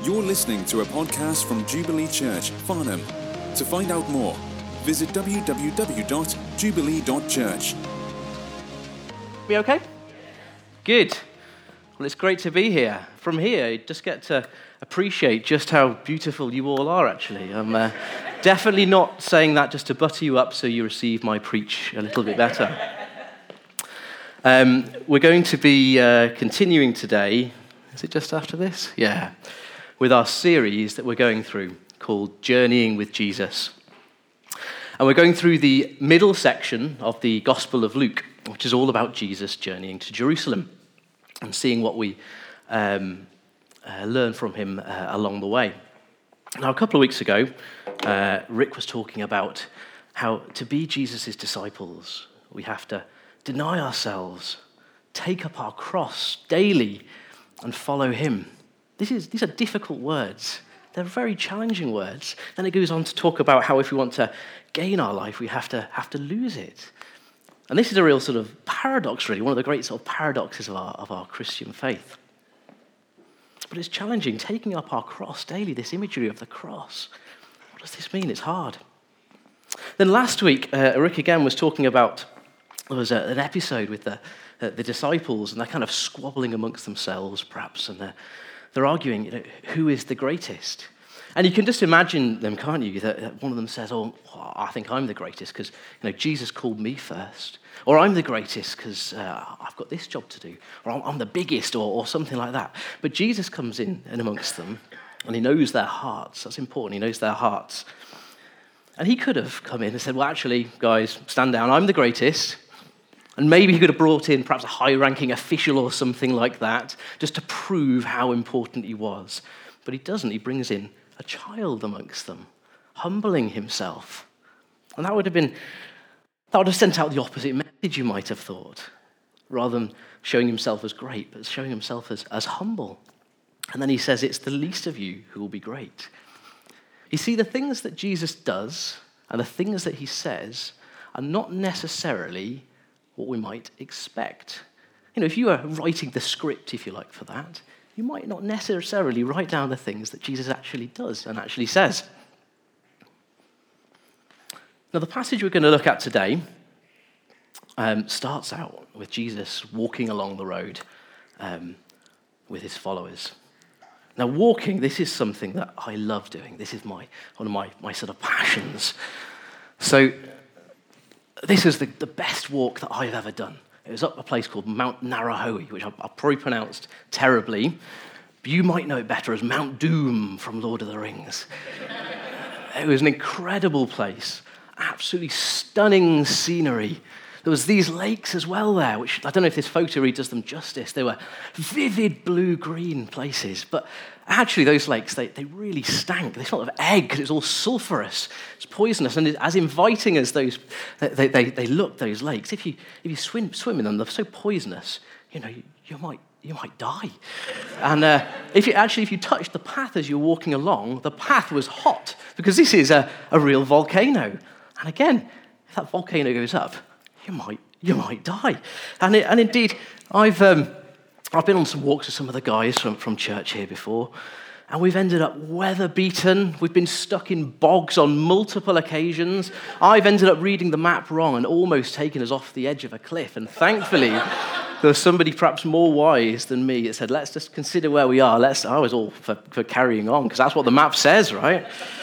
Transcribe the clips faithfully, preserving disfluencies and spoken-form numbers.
You're listening to a podcast from Jubilee Church, Farnham. To find out more, visit w w w dot jubilee dot church. We okay? Good. Well, it's great to be here. From here, you just get to appreciate just how beautiful you all are, actually. I'm uh, definitely not saying that just to butter you up so you receive my preach a little bit better. Um, we're going to be uh, continuing today, is it just after this? Yeah. With our series that we're going through called Journeying with Jesus. And we're going through the middle section of the Gospel of Luke, which is all about Jesus journeying to Jerusalem and seeing what we um, uh, learn from him uh, along the way. Now, a couple of weeks ago, uh, Rick was talking about how to be Jesus' disciples, we have to deny ourselves, take up our cross daily, and follow him. This is, these are difficult words. They're very challenging words. Then it goes on to talk about how if we want to gain our life, we have to have to lose it. And this is a real sort of paradox, really, one of the great sort of paradoxes of our, of our Christian faith. But it's challenging, taking up our cross daily, this imagery of the cross. What does this mean? It's hard. Then last week, uh, Rick again was talking about, there was a, an episode with the, uh, the disciples, and they're kind of squabbling amongst themselves, perhaps, and they're They're arguing, you know, who is the greatest? And you can just imagine them, can't you? That one of them says, oh, I think I'm the greatest because, you know, Jesus called me first. Or I'm the greatest because uh, I've got this job to do. Or I'm, I'm the biggest or, or something like that. But Jesus comes in and amongst them and he knows their hearts. That's important. He knows their hearts. And he could have come in and said, well, actually, guys, stand down. I'm the greatest. And maybe he could have brought in perhaps a high-ranking official or something like that, just to prove how important he was. But he doesn't. He brings in a child amongst them, humbling himself. And that would have been, that would have sent out the opposite message, you might have thought, rather than showing himself as great, but showing himself as, as humble. And then he says, it's the least of you who will be great. You see, the things that Jesus does and the things that he says are not necessarily what we might expect. You know, if you were writing the script, if you like, for that, you might not necessarily write down the things that Jesus actually does and actually says. Now, the passage we're going to look at today um, starts out with Jesus walking along the road um, with his followers. Now, walking, this is something that I love doing. This is my one of my, my sort of passions. So, this is the, the best walk that I've ever done. It was up a place called Mount Narahoe, which I, I probably pronounced terribly. But you might know it better as Mount Doom from Lord of the Rings. It was an incredible place, absolutely stunning scenery. There was these lakes as well there, which I don't know if this photo really does them justice. They were vivid blue-green places, but actually those lakes, they, they really stank. They smelled of egg because it's all sulfurous. It's poisonous, and as inviting as those they, they, they look, those lakes, if you if you swim swim in them, they're so poisonous, you know, you, you might you might die. And uh, if you actually if you touched the path as you're walking along, the path was hot because this is a, a real volcano. And again, if that volcano goes up, you might you might die. And it, and indeed, I've um, I've been on some walks with some of the guys from, from church here before, and we've ended up weather-beaten. We've been stuck in bogs on multiple occasions. I've ended up reading the map wrong and almost taken us off the edge of a cliff. And thankfully, there was somebody perhaps more wise than me that said, let's just consider where we are. Let's. I was all for, for carrying on, because that's what the map says, right?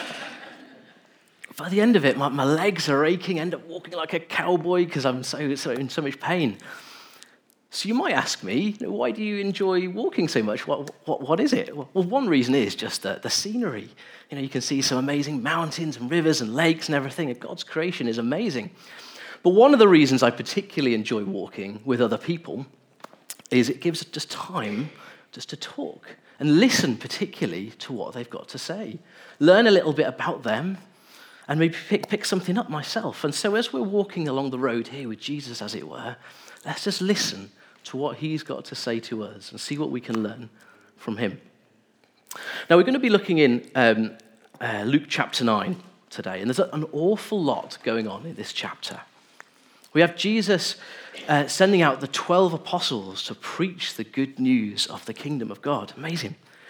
By the end of it, my, my legs are aching. I end up walking like a cowboy because I'm so, so in so much pain. So you might ask me, why do you enjoy walking so much? What, what, what is it? Well, one reason is just the, the scenery. You know, you can see some amazing mountains and rivers and lakes and everything. God's creation is amazing. But one of the reasons I particularly enjoy walking with other people is it gives us just time just to talk and listen particularly to what they've got to say. Learn a little bit about them and maybe pick, pick something up myself. And so as we're walking along the road here with Jesus, as it were, let's just listen to what he's got to say to us and see what we can learn from him. Now, we're going to be looking in um, uh, Luke chapter nine today, and there's an awful lot going on in this chapter. We have Jesus uh, sending out the twelve apostles to preach the good news of the kingdom of God. Amazing.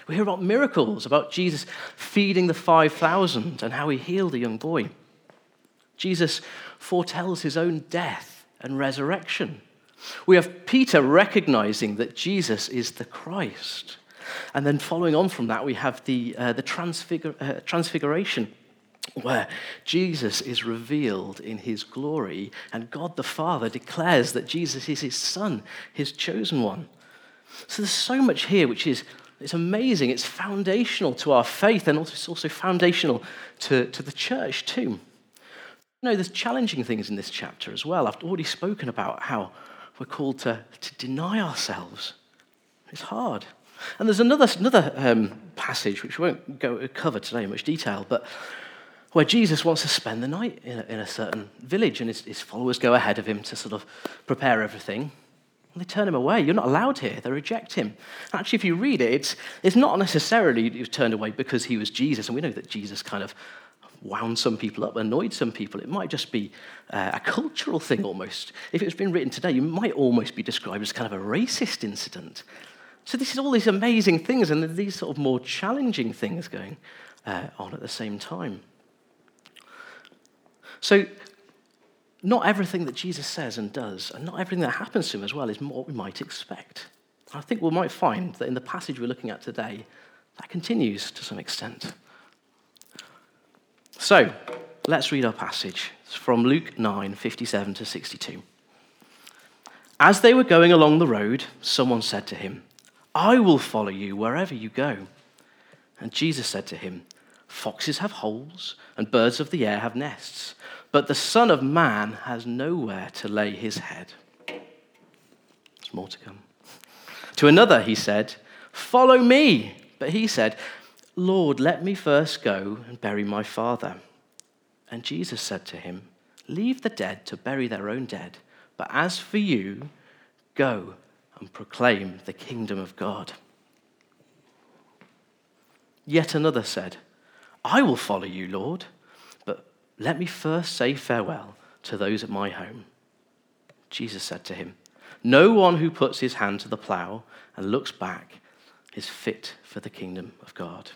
We hear about miracles, about Jesus feeding the five thousand and how he healed a young boy. Jesus foretells his own death and resurrection. We have Peter recognizing that Jesus is the Christ. And then following on from that, we have the, uh, the transfigur- uh, transfiguration, where Jesus is revealed in his glory, and God the Father declares that Jesus is his Son, his chosen one. So there's so much here which is it's amazing. It's foundational to our faith, and also it's also foundational to, to the church too. You know, there's challenging things in this chapter as well. I've already spoken about how we're called to, to deny ourselves. It's hard. And there's another, another um, passage, which we won't go cover today in much detail, but where Jesus wants to spend the night in a, in a certain village, and his, his followers go ahead of him to sort of prepare everything. And they turn him away. You're not allowed here. They reject him. Actually, if you read it, it's, it's not necessarily he was turned away because he was Jesus, and we know that Jesus kind of wound some people up, annoyed some people. It might just be uh, a cultural thing almost. If it was been written today, you might almost be described as kind of a racist incident. So this is all these amazing things, and these sort of more challenging things going uh, on at the same time. So not everything that Jesus says and does, and not everything that happens to him as well, is what we might expect. I think we might find that in the passage we're looking at today, that continues to some extent. So let's read our passage. It's from Luke nine, fifty-seven to sixty-two. As they were going along the road, someone said to him, "I will follow you wherever you go." And Jesus said to him, "Foxes have holes, and birds of the air have nests, but the Son of Man has nowhere to lay his head." There's more to come. To another he said, "Follow me." But he said, "Lord, let me first go and bury my father." And Jesus said to him, "Leave the dead to bury their own dead, but as for you, go and proclaim the kingdom of God." Yet another said, "I will follow you, Lord, but let me first say farewell to those at my home." Jesus said to him, "No one who puts his hand to the plow and looks back is fit for the kingdom of God."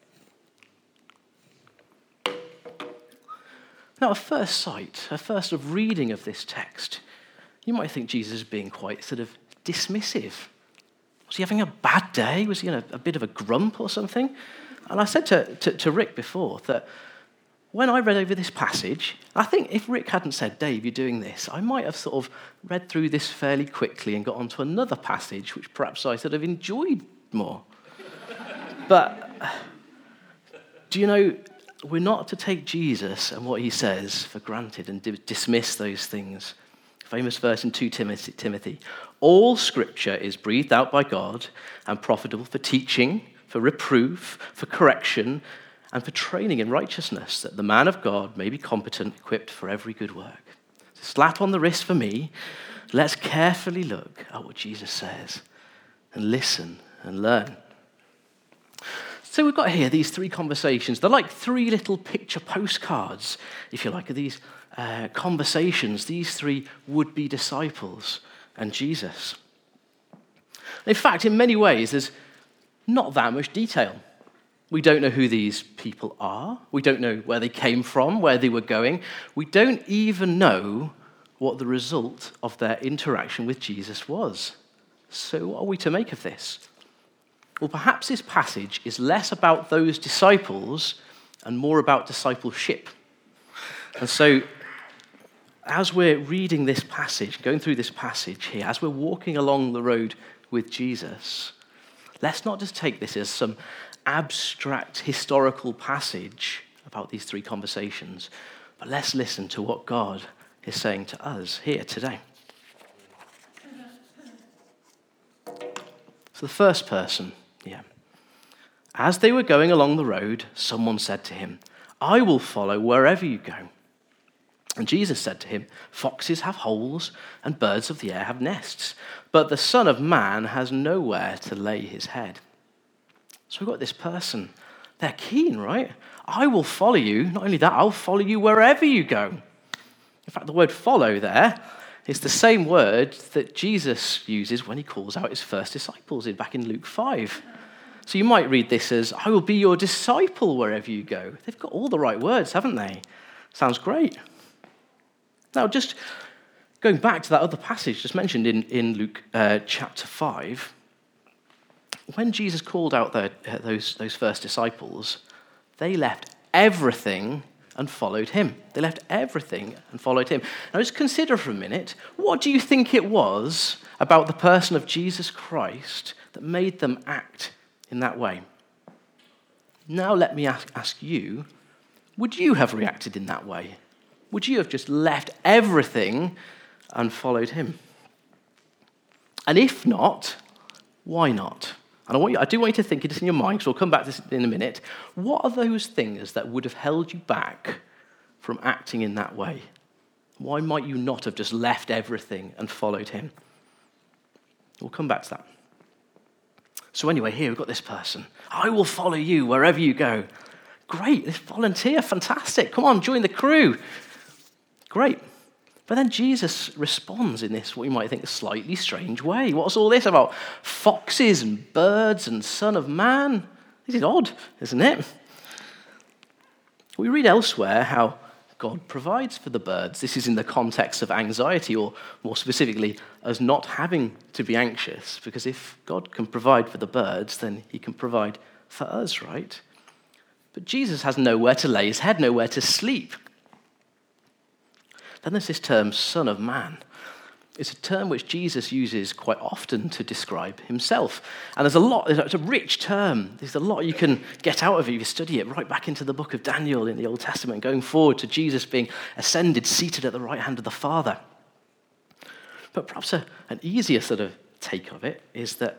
Now, at first sight, at first of reading of this text, you might think Jesus is being quite sort of dismissive. Was he having a bad day? Was he in a, a bit of a grump or something? And I said to, to, to Rick before that when I read over this passage, I think if Rick hadn't said, "Dave, you're doing this," I might have sort of read through this fairly quickly and got onto another passage, which perhaps I sort of enjoyed more. But do you know, we're not to take Jesus and what he says for granted and di- dismiss those things. Famous verse in Second Timothy, Timothy, "All scripture is breathed out by God and profitable for teaching, for reproof, for correction, and for training in righteousness, that the man of God may be competent, equipped for every good work." Slap on the wrist for me. Let's carefully look at what Jesus says and listen and learn. So we've got here these three conversations. They're like three little picture postcards, if you like, of these uh, conversations, these three would-be disciples and Jesus. In fact, in many ways, there's not that much detail. We don't know who these people are. We don't know where they came from, where they were going. We don't even know what the result of their interaction with Jesus was. So what are we to make of this? Well, perhaps this passage is less about those disciples and more about discipleship. And so, as we're reading this passage, going through this passage here, as we're walking along the road with Jesus, let's not just take this as some abstract historical passage about these three conversations, but let's listen to what God is saying to us here today. So the first person, yeah. As they were going along the road, someone said to him, "I will follow wherever you go." And Jesus said to him, "Foxes have holes and birds of the air have nests, but the Son of Man has nowhere to lay his head." So we've got this person. They're keen, right? "I will follow you." Not only that, I'll follow you wherever you go. In fact, the word follow there is the same word that Jesus uses when he calls out his first disciples in back in Luke five. So you might read this as, I will be your disciple wherever you go. They've got all the right words, haven't they? Sounds great. Now, just going back to that other passage just mentioned in, in Luke uh, chapter five, when Jesus called out the, uh, those, those first disciples, they left everything and followed him. They left everything and followed him. Now, just consider for a minute, what do you think it was about the person of Jesus Christ that made them act in that way? Now let me ask, ask you, would you have reacted in that way? Would you have just left everything and followed him? And if not, why not? And I, want you, I do want you to think it in your mind, because we'll come back to this in a minute. What are those things that would have held you back from acting in that way? Why might you not have just left everything and followed him? We'll come back to that. So anyway, here we've got this person. I will follow you wherever you go. Great, this volunteer, fantastic. Come on, join the crew. Great. But then Jesus responds in this, what you might think, a slightly strange way. What's all this about foxes and birds and Son of Man? This is odd, isn't it? We read elsewhere how God provides for the birds. This is in the context of anxiety, or more specifically, as not having to be anxious, because if God can provide for the birds, then he can provide for us, right? But Jesus has nowhere to lay his head, nowhere to sleep. Then there's this term, Son of Man. It's a term which Jesus uses quite often to describe himself. And there's a lot, it's a rich term. There's a lot you can get out of it if you study it, right back into the book of Daniel in the Old Testament, going forward to Jesus being ascended, seated at the right hand of the Father. But perhaps a, an easier sort of take of it is that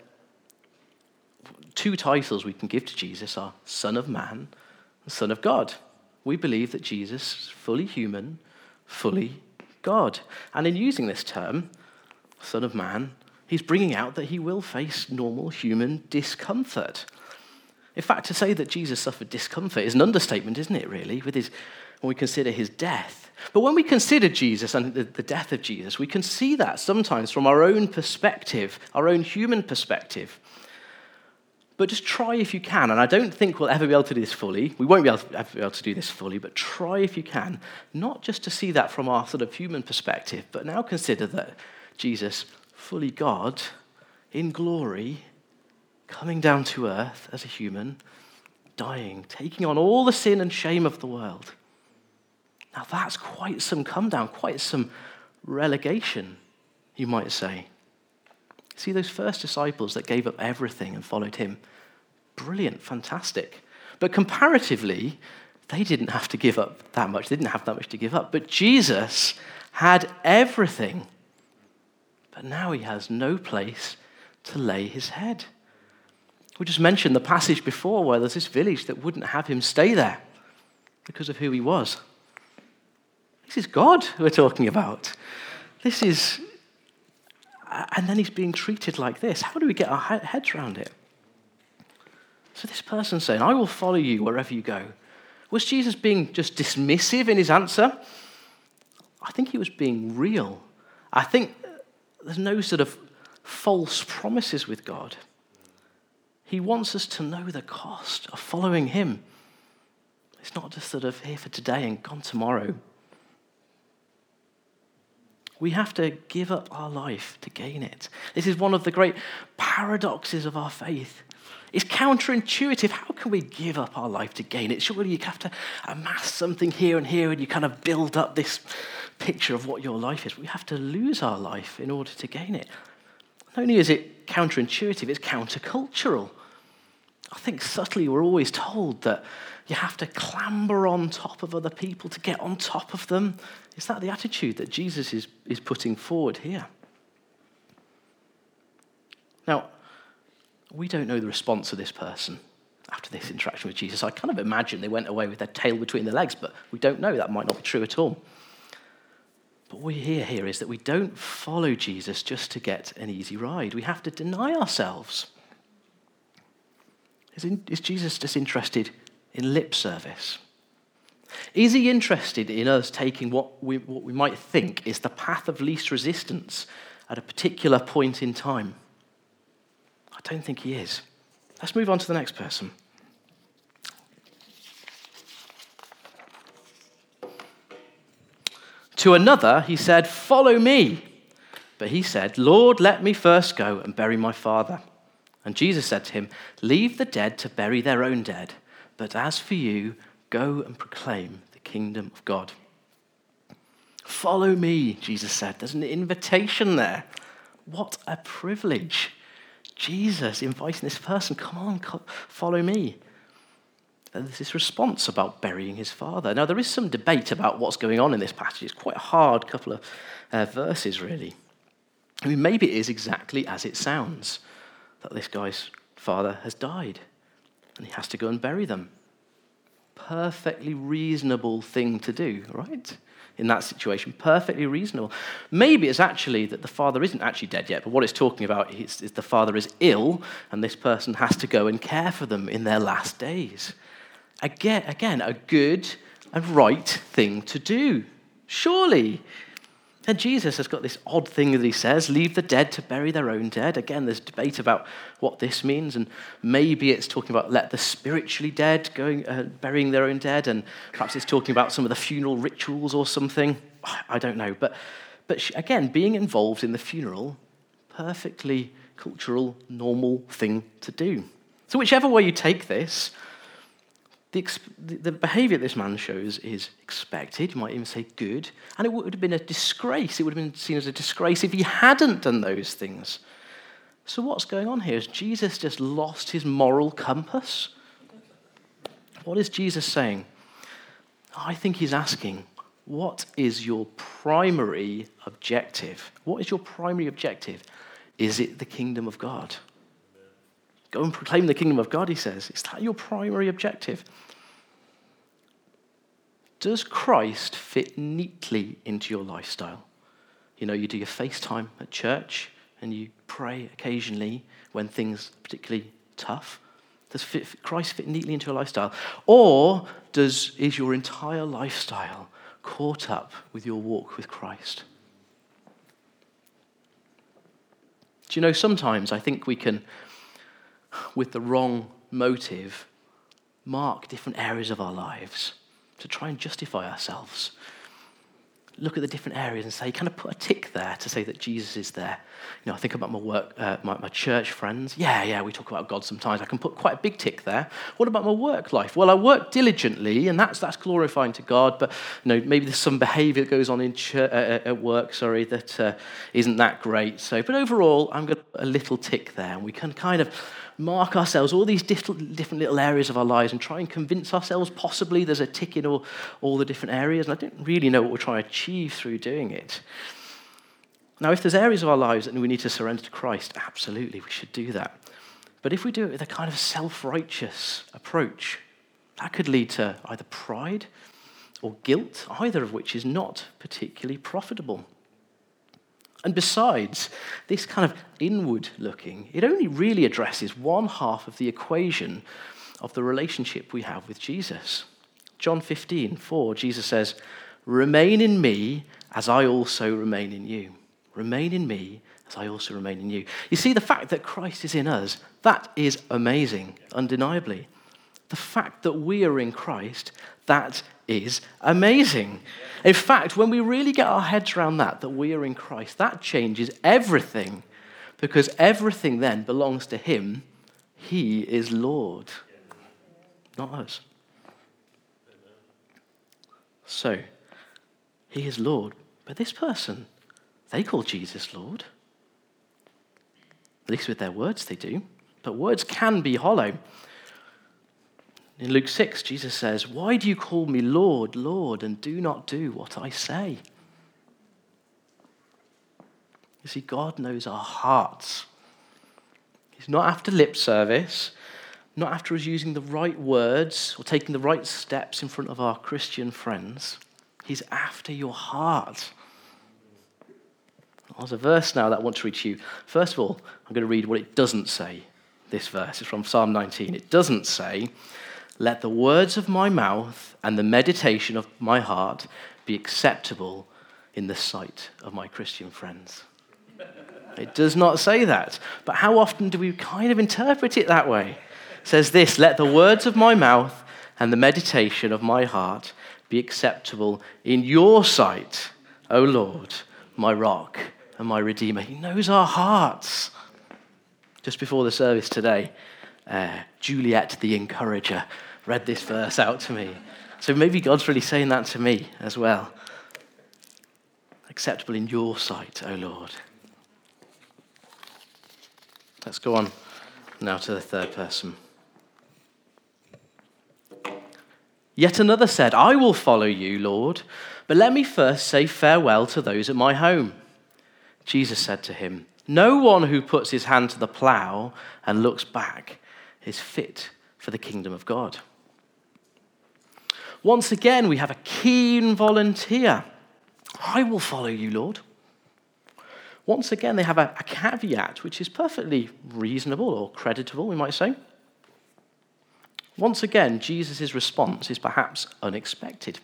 two titles we can give to Jesus are Son of Man and Son of God. We believe that Jesus is fully human, fully God. And in using this term, Son of Man, he's bringing out that he will face normal human discomfort. In fact, to say that Jesus suffered discomfort is an understatement, isn't it, really, with his, when we consider his death. But when we consider Jesus and the, the death of Jesus, we can see that sometimes from our own perspective, our own human perspective. But just try if you can, and I don't think we'll ever be able to do this fully. We won't be able to, ever be able to do this fully, but try if you can, not just to see that from our sort of human perspective, but now consider that Jesus, fully God, in glory, coming down to earth as a human, dying, taking on all the sin and shame of the world. Now that's quite some come down, quite some relegation, you might say. See, those first disciples that gave up everything and followed him, brilliant, fantastic. But comparatively, they didn't have to give up that much. They didn't have that much to give up. But Jesus had everything. But now he has no place to lay his head. We just mentioned the passage before where there's this village that wouldn't have him stay there because of who he was. This is God we're talking about. This is... And then he's being treated like this. How do we get our heads around it? So this person saying, I will follow you wherever you go. Was Jesus being just dismissive in his answer? I think he was being real. I think there's no sort of false promises with God. He wants us to know the cost of following him. It's not just sort of here for today and gone tomorrow. We have to give up our life to gain it. This is one of the great paradoxes of our faith. It's counterintuitive. How can we give up our life to gain it? Surely you have to amass something here and here and you kind of build up this picture of what your life is. We have to lose our life in order to gain it. Not only is it counterintuitive, it's countercultural. I think subtly we're always told that you have to clamber on top of other people to get on top of them. Is that the attitude that Jesus is, is putting forward here? Now, we don't know the response of this person after this interaction with Jesus. I kind of imagine they went away with their tail between their legs, but we don't know. That might not be true at all. But what we hear here is that we don't follow Jesus just to get an easy ride. We have to deny ourselves. Is, in, is Jesus just interested in lip service? Is he interested in us taking what we, what we might think is the path of least resistance at a particular point in time? I don't think he is. Let's move on to the next person. To another, he said, "Follow me." But he said, "Lord, let me first go and bury my father." And Jesus said to him, "Leave the dead to bury their own dead. But as for you, go and proclaim the kingdom of God." Follow me, Jesus said. There's an invitation there. What a privilege. Jesus inviting this person, come on, follow me. And there's this response about burying his father. Now, there is some debate about what's going on in this passage. It's quite a hard couple of uh, verses, really. I mean, maybe it is exactly as it sounds, that this guy's father has died, and he has to go and bury them. Perfectly reasonable thing to do, right? In that situation, perfectly reasonable. Maybe it's actually that the father isn't actually dead yet, but what it's talking about is, is the father is ill, and this person has to go and care for them in their last days. Again, again, a good and right thing to do, surely. And Jesus has got this odd thing that he says, leave the dead to bury their own dead. Again, there's debate about what this means, and maybe it's talking about let the spiritually dead going uh, burying their own dead, and perhaps it's talking about some of the funeral rituals or something. I don't know. But, but again, being involved in the funeral, perfectly cultural, normal thing to do. So whichever way you take this, The, the behaviour this man shows is expected, you might even say good, and it would have been a disgrace. It would have been seen as a disgrace if he hadn't done those things. So what's going on here? Has Jesus just lost his moral compass? What is Jesus saying? I think he's asking, what is your primary objective? What is your primary objective? Is it the kingdom of God? Go and proclaim the kingdom of God, he says. Is that your primary objective? Does Christ fit neatly into your lifestyle? You know, you do your FaceTime at church and you pray occasionally when things are particularly tough. Does fit, Christ fit neatly into your lifestyle? Or does is your entire lifestyle caught up with your walk with Christ? Do you know, sometimes I think we can, with the wrong motive, mark different areas of our lives to try and justify ourselves. Look at the different areas and say, kind of put a tick there to say that Jesus is there. You know, I think about my work, uh, my, my church friends. Yeah, yeah, we talk about God sometimes. I can put quite a big tick there. What about my work life? Well, I work diligently, and that's that's glorifying to God. But you know, maybe there's some behaviour that goes on in church, uh, at work, sorry, that uh, isn't that great. So, but overall, I'm going to put a little tick there, and we can kind of mark ourselves, all these different, different little areas of our lives, and try and convince ourselves possibly there's a tick in all, all the different areas. And I don't really know what we're trying to achieve through doing it. Now, if there's areas of our lives that we need to surrender to Christ, absolutely, we should do that. But if we do it with a kind of self-righteous approach, that could lead to either pride or guilt, either of which is not particularly profitable. And besides, this kind of inward looking, it only really addresses one half of the equation of the relationship we have with Jesus. John fifteen four, Jesus says, "Remain in me as I also remain in you." Remain in me as I also remain in you. You see, the fact that Christ is in us, that is amazing, undeniably. The fact that we are in Christ, that is amazing. In fact, when we really get our heads around that, that we are in Christ, that changes everything, because everything then belongs to him. He is Lord, not us. So, he is Lord, but this person, they call Jesus Lord. At least with their words they do, but words can be hollow. In Luke six, Jesus says, "Why do you call me Lord, Lord, and do not do what I say?" You see, God knows our hearts. He's not after lip service, not after us using the right words or taking the right steps in front of our Christian friends. He's after your heart. There's a verse now that I want to read to you. First of all, I'm going to read what it doesn't say. This verse is from Psalm nineteen. It doesn't say, "Let the words of my mouth and the meditation of my heart be acceptable in the sight of my Christian friends." It does not say that. But how often do we kind of interpret it that way? says this, "Let the words of my mouth and the meditation of my heart be acceptable in your sight, O Lord, my rock and my redeemer." He knows our hearts. Just before the service today, uh, Juliet, the encourager, read this verse out to me. So maybe God's really saying that to me as well. Acceptable in your sight, O Lord. Let's go on now to the third person. Yet another said, "I will follow you, Lord, but let me first say farewell to those at my home." Jesus said to him, "No one who puts his hand to the plow and looks back is fit for the kingdom of God." Once again, we have a keen volunteer. "I will follow you, Lord." Once again, they have a, a caveat, which is perfectly reasonable or creditable, we might say. Once again, Jesus' response is perhaps unexpected.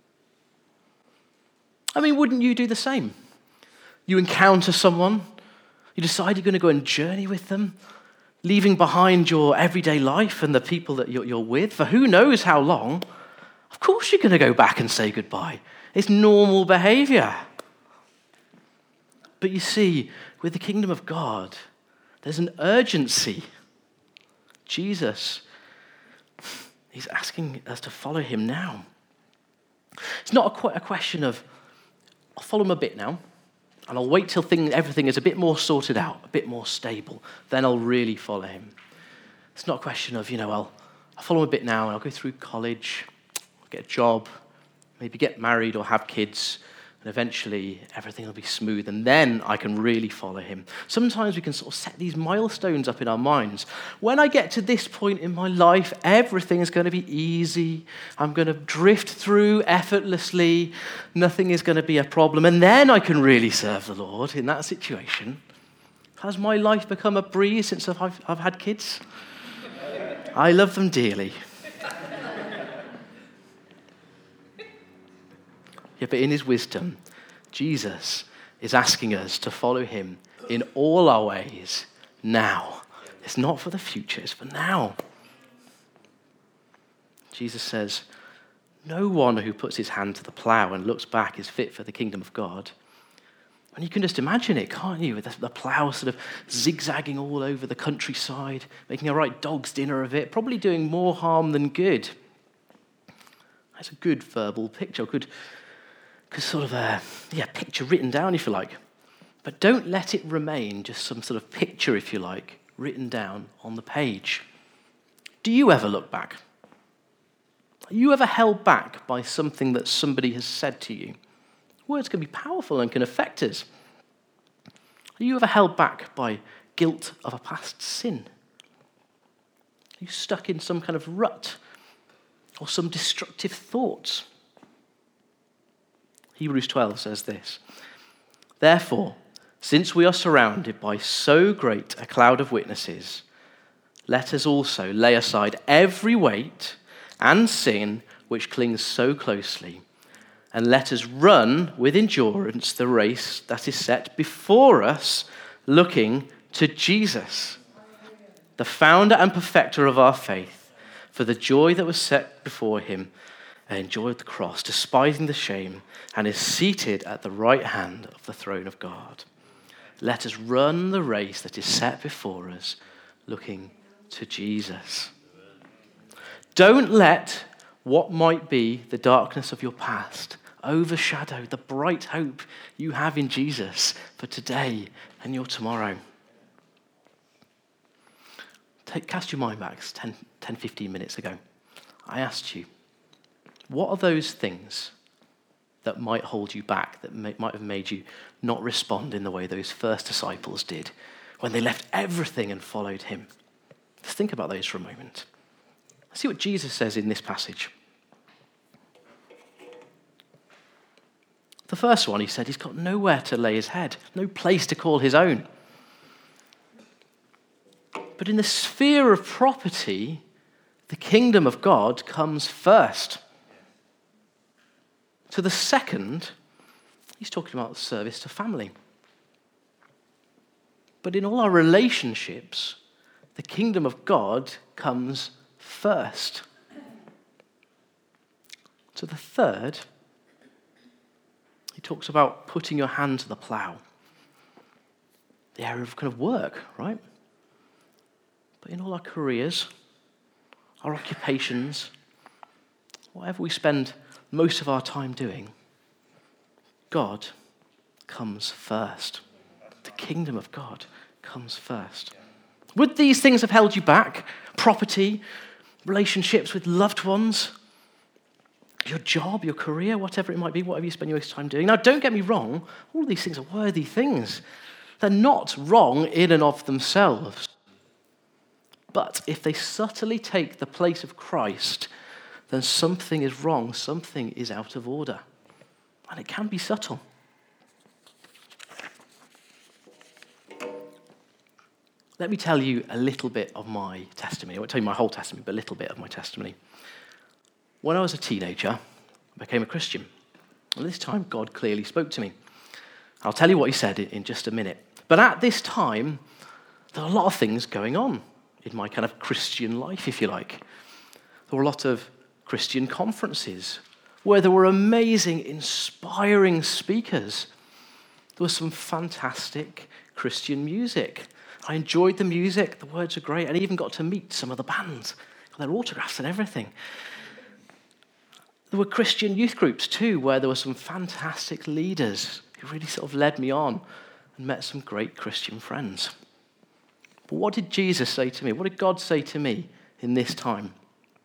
I mean, wouldn't you do the same? You encounter someone, you decide you're going to go and journey with them, leaving behind your everyday life and the people that you're, you're with for who knows how long. Of course you're going to go back and say goodbye. It's normal behavior. But you see, with the kingdom of God, there's an urgency. Jesus, he's asking us to follow him now. It's not a, a question of, I'll follow him a bit now, and I'll wait till thing, everything is a bit more sorted out, a bit more stable, then I'll really follow him. It's not a question of, you know, I'll, I'll follow him a bit now, and I'll go through college, I'll get a job, maybe get married or have kids, and eventually everything will be smooth, and then I can really follow him. Sometimes we can sort of set these milestones up in our minds. When I get to this point in my life, everything is going to be easy. I'm going to drift through effortlessly. Nothing is going to be a problem, and then I can really serve the Lord in that situation. Has my life become a breeze since I've, I've had kids? I love them dearly. Yeah, but in his wisdom, Jesus is asking us to follow him in all our ways now. It's not for the future, it's for now. Jesus says, no one who puts his hand to the plow and looks back is fit for the kingdom of God. And you can just imagine it, can't you? With the, the plow sort of zigzagging all over the countryside, making a right dog's dinner of it, probably doing more harm than good. That's a good verbal picture, good Because sort of a yeah, picture written down, if you like. But don't let it remain just some sort of picture, if you like, written down on the page. Do you ever look back? Are you ever held back by something that somebody has said to you? Words can be powerful and can affect us. Are you ever held back by guilt of a past sin? Are you stuck in some kind of rut or some destructive thoughts? Hebrews twelve says this, "Therefore, since we are surrounded by so great a cloud of witnesses, let us also lay aside every weight and sin which clings so closely, and let us run with endurance the race that is set before us, looking to Jesus, the founder and perfecter of our faith, for the joy that was set before him, and endured the cross, despising the shame, and is seated at the right hand of the throne of God. Let us run the race that is set before us, looking to Jesus." Don't let what might be the darkness of your past overshadow the bright hope you have in Jesus for today and your tomorrow. Take, cast your mind back ten, ten, fifteen minutes ago. I asked you, what are those things that might hold you back, that may, might have made you not respond in the way those first disciples did when they left everything and followed him? Just think about those for a moment. Let's see what Jesus says in this passage. The first one, he said, he's got nowhere to lay his head, no place to call his own. But in the sphere of property, the kingdom of God comes first. To the second, he's talking about service to family. But in all our relationships, the kingdom of God comes first. So the third, he talks about putting your hand to the plow. The area of kind of work, right? But in all our careers, our occupations, whatever we spend most of our time doing, God comes first. The kingdom of God comes first. Would these things have held you back? Property, relationships with loved ones, your job, your career, whatever it might be, whatever you spend your time doing. Now, don't get me wrong, all of these things are worthy things. They're not wrong in and of themselves. But if they subtly take the place of Christ, then something is wrong, something is out of order. And it can be subtle. Let me tell you a little bit of my testimony. I won't tell you my whole testimony, but a little bit of my testimony. When I was a teenager, I became a Christian. And this time, God clearly spoke to me. I'll tell you what he said in just a minute. But at this time, there were a lot of things going on in my kind of Christian life, if you like. There were a lot of Christian conferences where there were amazing, inspiring speakers. There was some fantastic Christian music. I enjoyed the music, the words were great, and I even got to meet some of the bands, their autographs and everything. There were Christian youth groups too, where there were some fantastic leaders who really sort of led me on and met some great Christian friends. But what did Jesus say to me? What did God say to me in this time?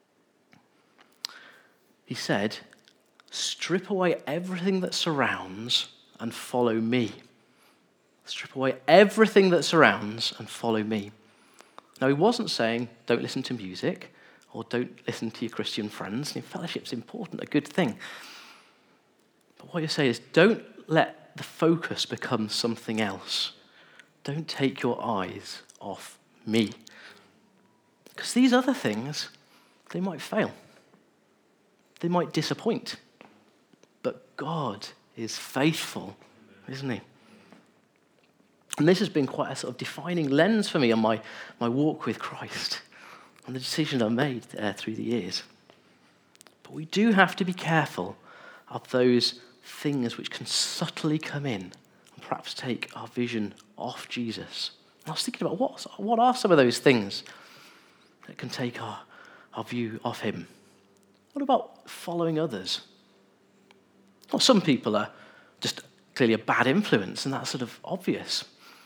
He said, strip away everything that surrounds and follow me. Strip away everything that surrounds and follow me. Now, he wasn't saying, don't listen to music or don't listen to your Christian friends. And fellowship's important, a good thing. But what you're saying is, don't let the focus become something else. Don't take your eyes off me. Because these other things, they might fail. They might disappoint. But God is faithful, isn't he? And this has been quite a sort of defining lens for me on my, my walk with Christ and the decisions I've made uh, through the years. But we do have to be careful of those things which can subtly come in and perhaps take our vision off Jesus. And I was thinking about what, what are some of those things that can take our, our view off him? What about following others? Well, some people are just clearly a bad influence, and that's sort of obvious.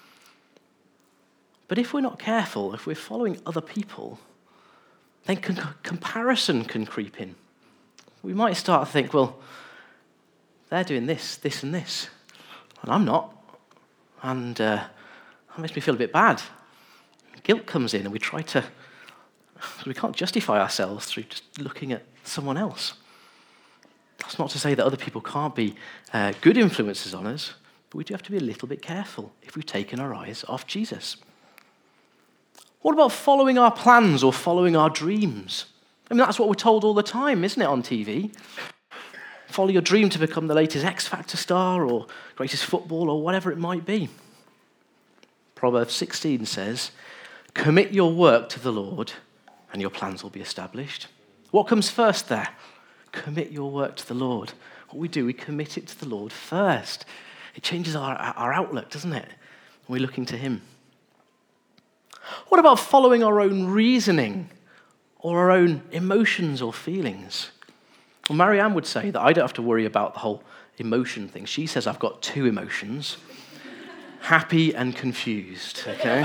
But if we're not careful, if we're following other people, then con- comparison can creep in. We might start to think, well, they're doing this, this, and this, and I'm not. And uh, that makes me feel a bit bad. Guilt comes in, and we try to, we can't justify ourselves through just looking at someone else. That's not to say that other people can't be uh, good influences on us, but we do have to be a little bit careful if we've taken our eyes off Jesus. What about following our plans or following our dreams? I mean, that's what we're told all the time, isn't it, on T V? Follow your dream to become the latest X Factor star or greatest football or whatever it might be. Proverbs sixteen says, commit your work to the Lord and your plans will be established. What comes first there? Commit your work to the Lord. What we do, we commit it to the Lord first. It changes our, our outlook, doesn't it? We're looking to him. What about following our own reasoning or our own emotions or feelings? Well, Marianne would say that I don't have to worry about the whole emotion thing. She says I've got two emotions, happy and confused, okay?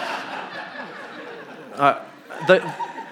uh, the,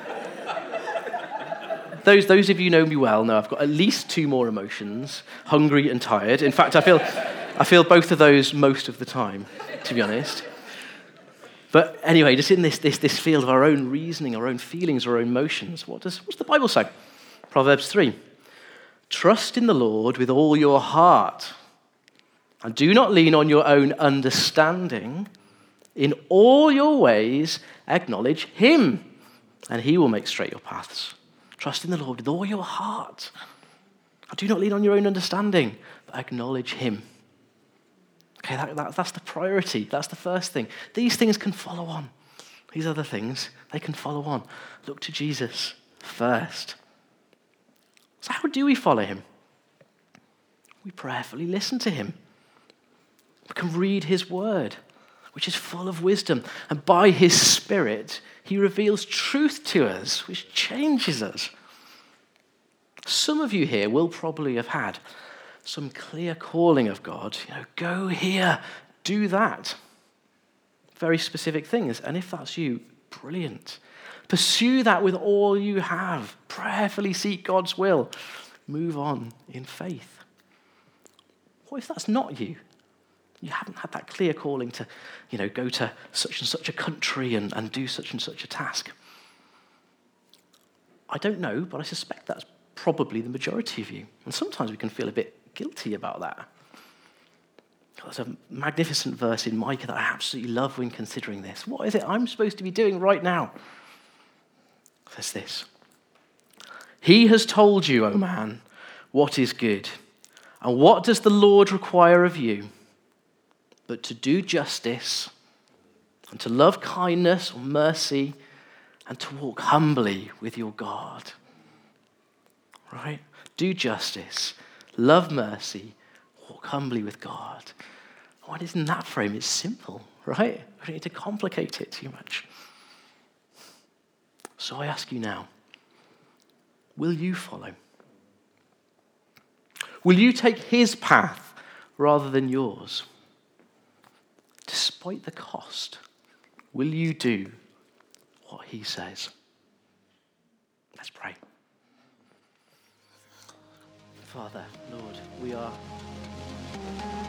those, those of you who know me well know I've got at least two more emotions, hungry and tired. In fact, I feel, I feel both of those most of the time, to be honest. But anyway, just in this, this, this field of our own reasoning, our own feelings, our own emotions, what does, what does the Bible say? Proverbs three. Trust in the Lord with all your heart, and do not lean on your own understanding. In all your ways, acknowledge him, and he will make straight your paths. Trust in the Lord with all your heart. And do not lean on your own understanding, but acknowledge him. Okay, that, that, that's the priority. That's the first thing. These things can follow on. these other things, they can follow on. Look to Jesus first. So how do we follow him? We prayerfully listen to him. We can read his word, which is full of wisdom. And by his Spirit, he reveals truth to us, which changes us. Some of you here will probably have had some clear calling of God. You know, go here, do that. Very specific things. And if that's you, brilliant. Pursue that with all you have. Prayerfully seek God's will. Move on in faith. What if that's not you? You haven't had that clear calling to, you know, go to such and such a country and, and do such and such a task. I don't know, but I suspect that's probably the majority of you. And sometimes we can feel a bit guilty about that. There's a magnificent verse in Micah that I absolutely love when considering this. What is it I'm supposed to be doing right now? It says this. He has told you, O man, what is good. And what does the Lord require of you? But to do justice, and to love kindness or mercy, and to walk humbly with your God. Right? Do justice, love mercy, walk humbly with God. What is in that frame? It's simple, right? We don't need to complicate it too much. So I ask you now, will you follow? Will you take his path rather than yours? Despite the cost, will you do what he says? Let's pray. Father, Lord, we are